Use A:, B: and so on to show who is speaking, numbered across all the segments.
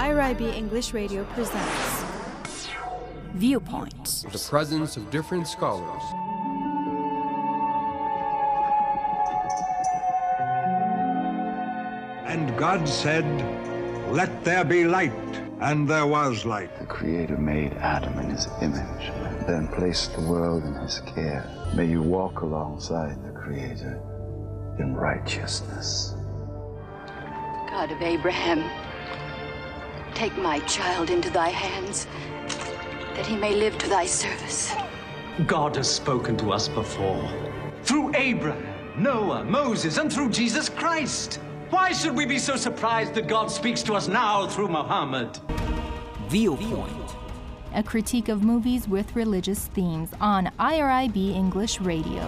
A: IRIB English Radio presents Viewpoint.
B: The presence of different scholars.
C: And God said, "Let there be light," and there was light.
D: The Creator made Adam in his image and then placed the world in his care. May you walk alongside the Creator in righteousness.
E: God of Abraham, take my child into thy hands, that he may live to thy service.
F: God has spoken to us before, through Abraham, Noah, Moses, and through Jesus Christ. Why should we be so surprised that God speaks to us now through Muhammad?
G: Viewpoint,
A: A critique of movies with religious themes on IRIB English Radio.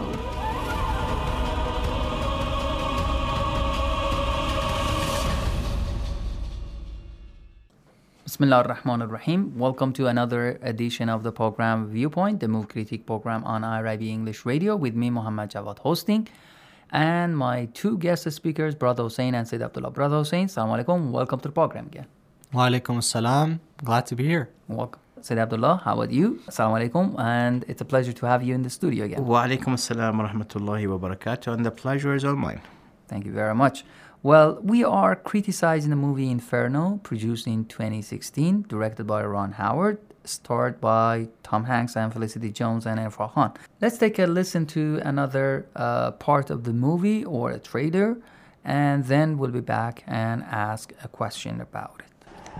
G: Bismillah ar-Rahman ar-Rahim. Welcome to another edition of the program Viewpoint, the movie critique program on IRIB English Radio with me, Muhammad Jawad, hosting. And my two guest speakers, Brother Hussein and Sayyid Abdullah. Brother Hussein, Assalamu alaikum. Welcome to the program again.
H: Wa alaikum assalam. Glad to be here.
G: Welcome. Sayyid Abdullah, how about you? Assalamu alaikum. And it's a pleasure to have you in the studio again.
I: Wa alaikum assalam wa rahmatullahi wa barakatuh. And the pleasure is all mine.
G: Thank you very much. Well, we are criticizing the movie Inferno, produced in 2016, directed by Ron Howard, starred by Tom Hanks and Felicity Jones and Irfan Khan. Let's take a listen to another part of the movie or a trailer, and then we'll be back and ask a question about it.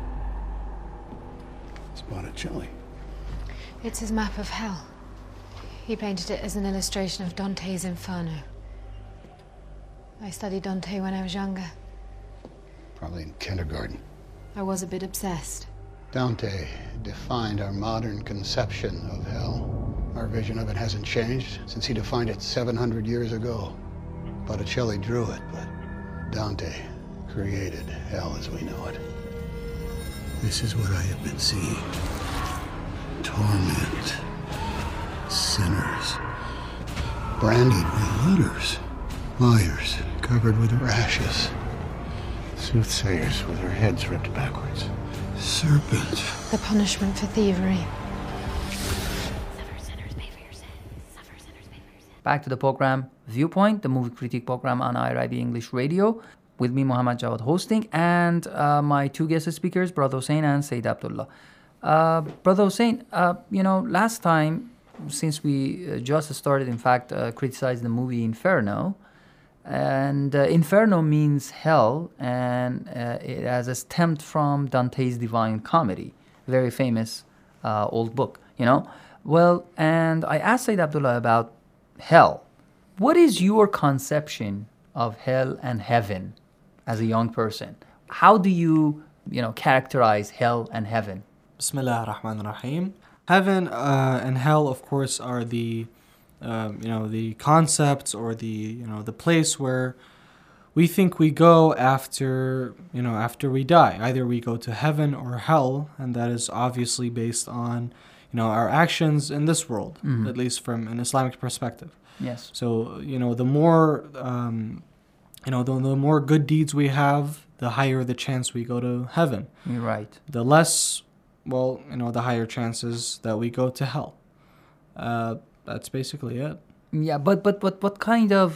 J: It's Botticelli.
K: It's his map of hell. He painted it as an illustration of Dante's Inferno. I studied Dante when I was younger.
J: Probably in kindergarten.
K: I was a bit obsessed.
J: Dante defined our modern conception of hell. Our vision of it hasn't changed since he defined it 700 years ago. Botticelli drew it, but Dante created hell as we know it. This is what I have been seeing. Torment. Sinners. Brandied with letters. Liars covered with rashes. Soothsayers with their heads ripped backwards. Serpents.
K: The punishment for thievery.
G: Back to the program Viewpoint, the movie critique program on IRIB English Radio, with me, Muhammad Jawad, hosting, and my two guest speakers, Brother Hussein and Sayyid Abdullah. Brother Hussein, last time, since we just started, in fact, criticizing the movie Inferno, and Inferno means hell, and it has stemmed from Dante's Divine Comedy, very famous old book, Well, and I asked Sayyid Abdullah about hell. What is your conception of hell and heaven as a young person? How do you, characterize hell and heaven?
H: Bismillah ar-Rahman ar-Rahim. Heaven and hell, of course, are the the concepts or the place where we think we go after we die. Either we go to heaven or hell, and that is obviously based on our actions in this world, at least from an Islamic perspective.
G: Yes.
H: So the more the more good deeds we have, the higher the chance we go to heaven.
G: You're right.
H: The less, the higher chances that we go to hell. That's basically it.
G: Yeah, but what kind of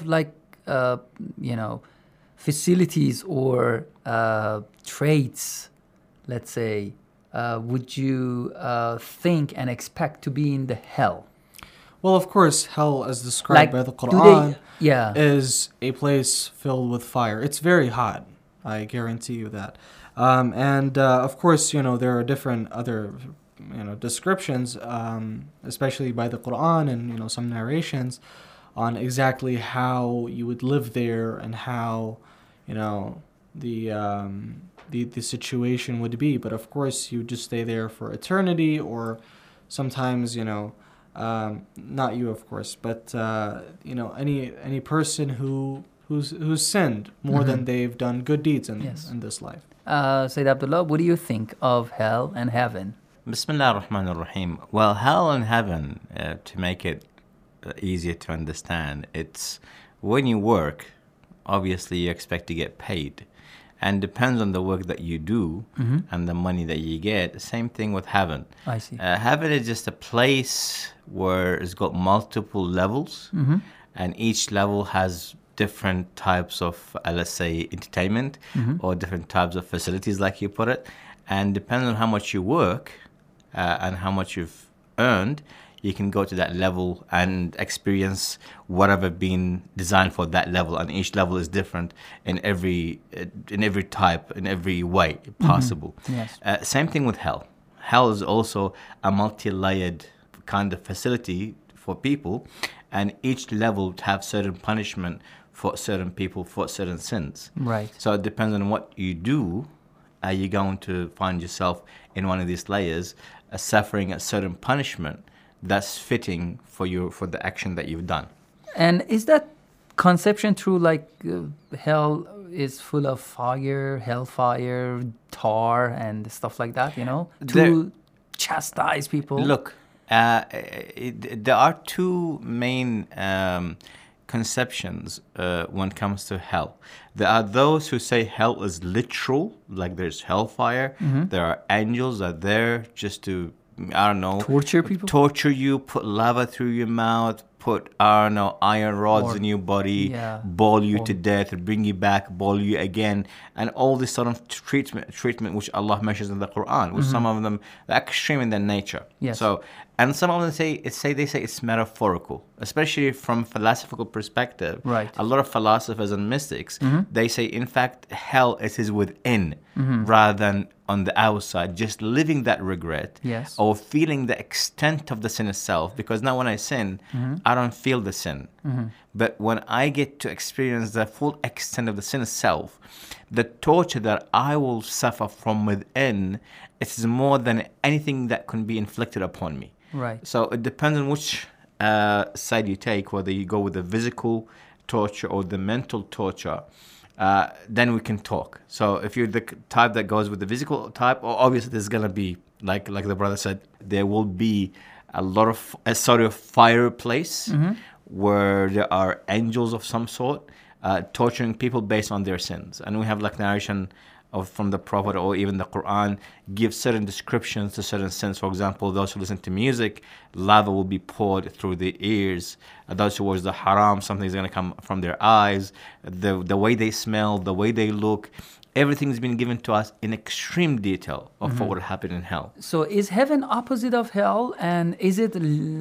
G: facilities or traits, let's say, would you think and expect to be in the hell?
H: Well, of course, hell, as described by the Quran, is a place filled with fire. It's very hot. I guarantee you that. And of course, there are different other descriptions, especially by the Quran and some narrations on exactly how you would live there and how the situation would be. But of course, you just stay there for eternity, or sometimes not you, of course, but any person who's sinned more than they've done good deeds in this life.
G: Sayyid Abdullah, what do you think of hell and heaven?
I: Bismillah ar-Rahman ar-Rahim. Well, hell and heaven, to make it easier to understand, it's when you work, obviously you expect to get paid. and depends on the work that you do and the money that you get. Same thing with heaven.
G: I see.
I: Heaven is just a place where it's got multiple levels, and each level has different types of, let's say, entertainment or different types of facilities, like you put it. And depending on how much you work and how much you've earned, you can go to that level and experience whatever been designed for that level. And each level is different in every type, in every way possible.
G: Yes.
I: Same thing with hell. Hell is also a multi-layered kind of facility for people, and each level have certain punishment for certain people for certain sins.
G: Right.
I: So it depends on what you do. You're going to find yourself in one of these layers, suffering a certain punishment that's fitting for the action that you've done.
G: And is that conception true? Like hell is full of fire, hellfire, tar, and stuff like that. To chastise people.
I: Look, there are two main conceptions when it comes to hell. There are those who say hell is literal, like there's hellfire. There are angels that are there just to, I don't know,
G: torture people,
I: torture you, put lava through your mouth, put, I don't know, iron rods in your body, boil you to death, bring you back, boil you again, and all this sort of treatment which Allah mentions in the Quran, which some of them are extreme in their nature.
G: Yes.
I: So, and some of them say it's metaphorical, especially from philosophical perspective.
G: Right.
I: A lot of philosophers and mystics, they say, in fact, hell is within rather than on the outside, just living that regret or feeling the extent of the sin itself. Because now when I sin, I don't feel the sin. But when I get to experience the full extent of the sin itself, the torture that I will suffer from within, it's more than anything that can be inflicted upon me.
G: Right.
I: So it depends on which side you take, whether you go with the physical torture or the mental torture. Then we can talk. So if you're the type that goes with the physical type, obviously there's gonna be, like the brother said, there will be a sort of fireplace where there are angels of some sort torturing people based on their sins. And we have like narration from the Prophet or even the Quran give certain descriptions to certain sins. For example, those who listen to music, lava will be poured through the ears. Those who watch the haram, something is going to come from their eyes. The way they smell, the way they look, everything's been given to us in extreme detail of what will happen in hell.
G: So is heaven opposite of hell, and is it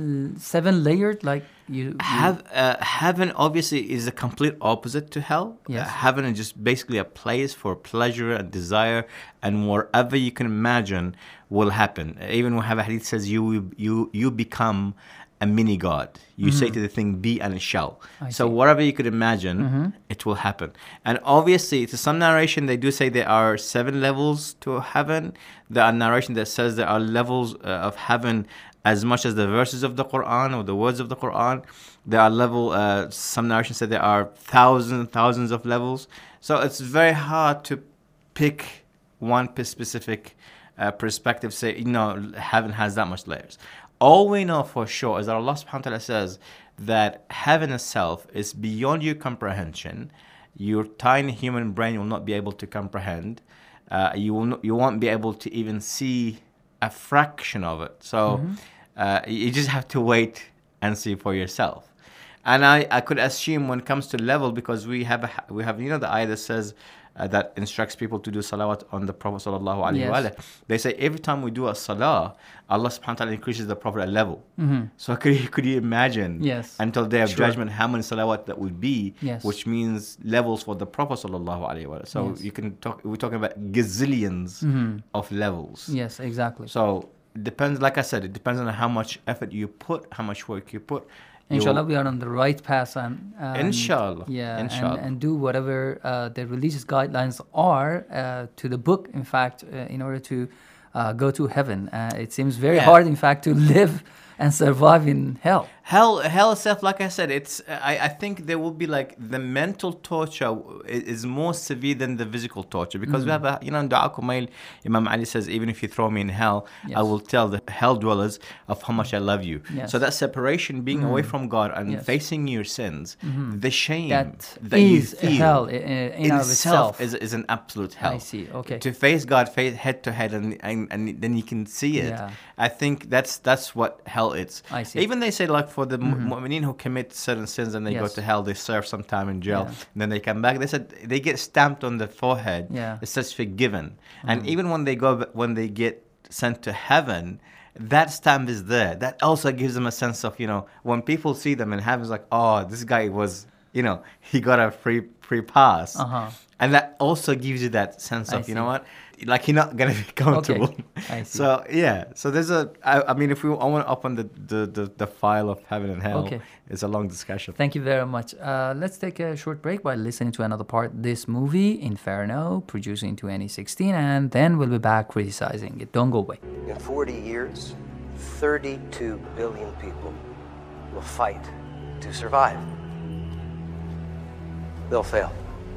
G: 7 layered like you
I: heaven obviously is a complete opposite to hell.
G: Yes.
I: Heaven is just basically a place for pleasure and desire, and whatever you can imagine will happen. Even we have a hadith says you become a mini god. You say to the thing, be, and it shall. So whatever you could imagine, it will happen. And obviously, to some narration, they do say there are 7 levels to heaven. There are narration that says there are levels of heaven as much as the verses of the Quran or the words of the Quran. There are some narration said there are thousands of levels. So it's very hard to pick one specific perspective, say, heaven has that much layers. All we know for sure is that Allah subhanahu wa ta'ala says that heaven itself is beyond your comprehension. Your tiny human brain will not be able to comprehend. You won't be able to even see a fraction of it. So you just have to wait and see for yourself. And I could assume when it comes to level, because we have the ayah that says that instructs people to do salawat on the Prophet sallallahu alaihi wasallam. They say every time we do a salah, Allah subhanahu wa ta'ala increases the Prophet a level. So could you imagine until day of judgment how many salawat that would be, which means levels for the Prophet sallallahu alaihi wasallam. So we're talking about gazillions of levels.
G: Yes, exactly.
I: So it depends, like I said, it depends on how much effort you put, how much work you put.
G: Inshallah, we are on the right path, and
I: inshallah,
G: and do whatever the religious guidelines are to the book. In fact, in order to go to heaven, it seems very hard, in fact, to live and survive in hell.
I: Hell itself, like I said, it's. I think there will be like the mental torture is more severe than the physical torture, because we have a, in Dua Kumail, Imam Ali says, even if you throw me in hell, I will tell the hell dwellers of how much I love you. So that separation, being away from God and facing your sins, the shame that you feel,
G: hell in itself
I: is an absolute hell.
G: I see. Okay.
I: To face God head to head, and then you can see it. I think that's what hell is.
G: I see.
I: Even they say, like, for the mu'mineen who commit certain sins and they go to hell, they serve some time in jail, and then they come back. They said they get stamped on the forehead. It says forgiven. And even when they get sent to heaven, that stamp is there. That also gives them a sense of, when people see them in heaven, it's like, oh, this guy was, he got a free pass. And that also gives you that sense of, you know what? Like, you're not going to be comfortable.
G: Okay. I see.
I: So there's I mean, if I want to open the file of heaven and hell, it's a long discussion.
G: Thank you very much. Let's take a short break by listening to another part of this movie, Inferno, produced in 2016, and then we'll be back criticizing it. Don't go away.
L: In 40 years, 32 billion people will fight to survive. They'll fail.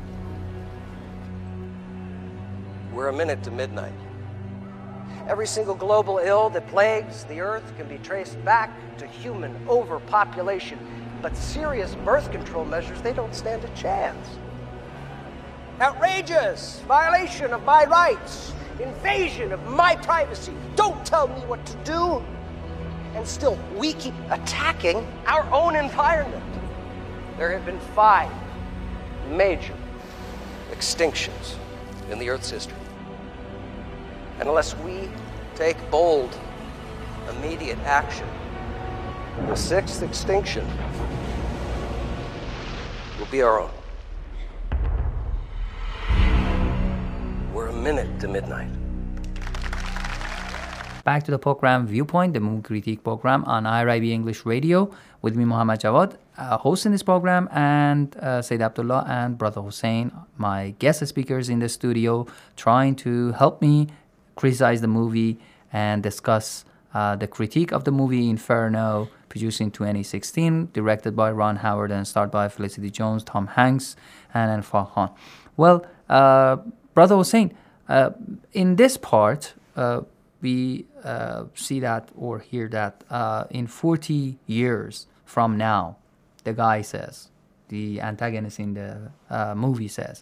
L: We're a minute to midnight. Every single global ill that plagues the earth can be traced back to human overpopulation. But serious birth control measures, they don't stand a chance. Outrageous violation of my rights, invasion of my privacy. Don't tell me what to do. And still, we keep attacking our own environment. There have been 5 major extinctions in the Earth's history. And unless we take bold, immediate action, the 6th extinction will be our own. We're a minute to midnight.
G: Back to the program Viewpoint, the movie critique program on IRIB English Radio, with me, Muhammad Jawad, hosting this program, and Sayyid Abdullah and Brother Hussein, my guest speakers in the studio, trying to help me criticize the movie and discuss the critique of the movie Inferno, produced in 2016, directed by Ron Howard and starred by Felicity Jones, Tom Hanks, and Irfan Khan. Well, Brother Hussein, in this part, we see that or hear that in 40 years from now, the guy says, the antagonist in the movie says,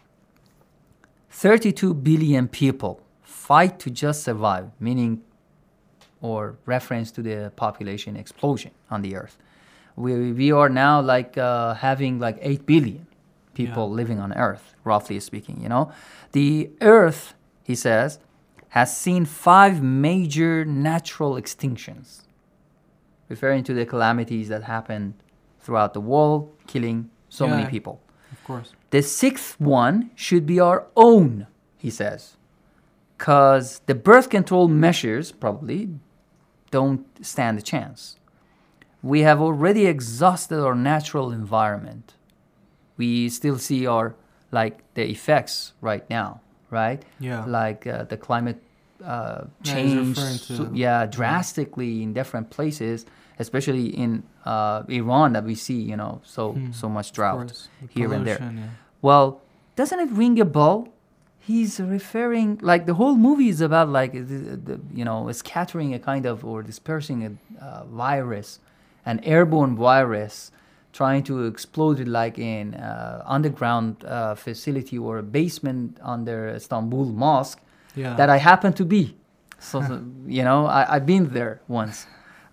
G: 32 billion people fight to just survive, meaning or reference to the population explosion on the earth. We are now like having like 8 billion people living on earth, roughly speaking, The earth, he says, has seen 5 major natural extinctions, referring to the calamities that happened throughout the world, killing so many people.
H: Of course.
G: The 6th one should be our own, he says, because the birth control measures probably don't stand a chance. We have already exhausted our natural environment. We still see the effects right now, right?
H: Yeah.
G: Like the climate change, drastically in different places, especially in Iran that we see, so much drought here and there.
H: Yeah.
G: Well, doesn't it ring a bell? He's referring, like, the whole movie is about, like, scattering a kind of, or dispersing a virus, an airborne virus, trying to explode it like in underground facility or a basement under Istanbul Mosque that I happen to be. So, I've been there once.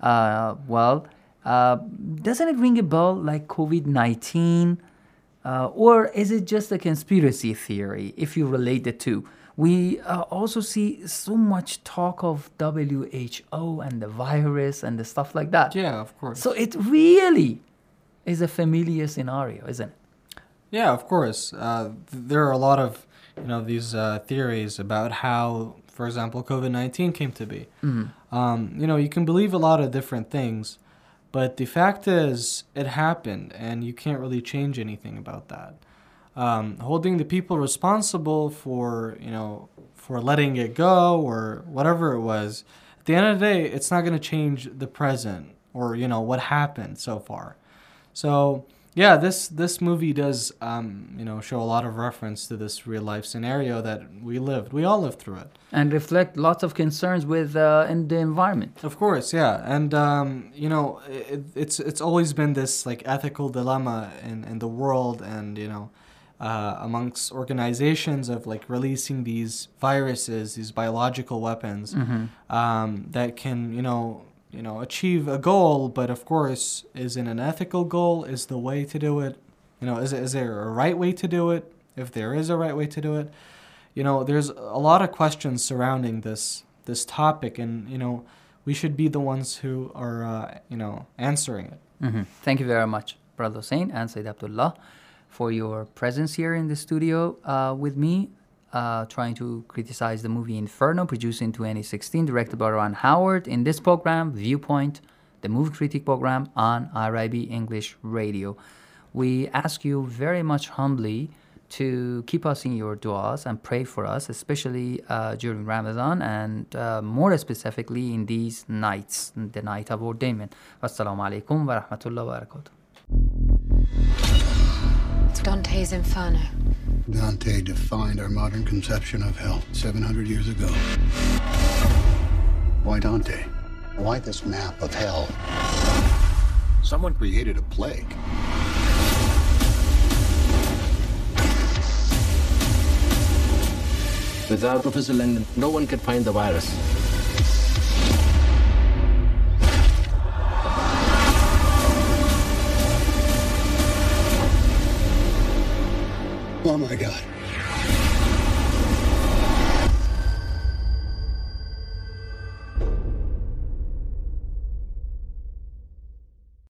G: Doesn't it ring a bell like COVID-19? Or is it just a conspiracy theory if you relate the two? We also see so much talk of WHO and the virus and the stuff like that.
H: Yeah, of course.
G: So it really is a familiar scenario, isn't it?
H: Yeah, of course. There are a lot of these theories about how, for example, COVID-19 came to be.
G: Mm-hmm.
H: You can believe a lot of different things, but the fact is, it happened, and you can't really change anything about that. Holding the people responsible for letting it go or whatever it was, at the end of the day, it's not going to change the present or, you know, what happened so far. So, yeah, this movie does, you know, show a lot of reference to this real life scenario that we all lived through it.
G: And reflect lots of concerns with in the environment.
H: Of course, yeah. And, you know, it's always been this, like, ethical dilemma in the world and, you know, amongst organizations of, like, releasing these viruses, these biological weapons that can, you know, achieve a goal, but of course, is it an ethical goal? Is the way to do it? You know, is there a right way to do it? If there is a right way to do it, you know, there's a lot of questions surrounding this topic, and you know, we should be the ones who are, you know, answering it.
G: Thank you very much, Brother Hussein and Sayyid Abdullah, for your presence here in the studio with me. Trying to criticize the movie Inferno, produced in 2016, directed by Ron Howard. In this program, Viewpoint, the movie critic program on IRIB English Radio. We ask you very much humbly to keep us in your du'as and pray for us, especially during Ramadan and more specifically in these nights, the night of ordainment. Wassalamu alaikum wa rahmatullahi wa barakatuh.
K: It's Dante's Inferno.
J: Dante defined our modern conception of hell 700 years ago. Why Dante? Why this map of hell? Someone created a plague.
M: Without Professor Langdon, no one could find the virus.
J: Oh my God.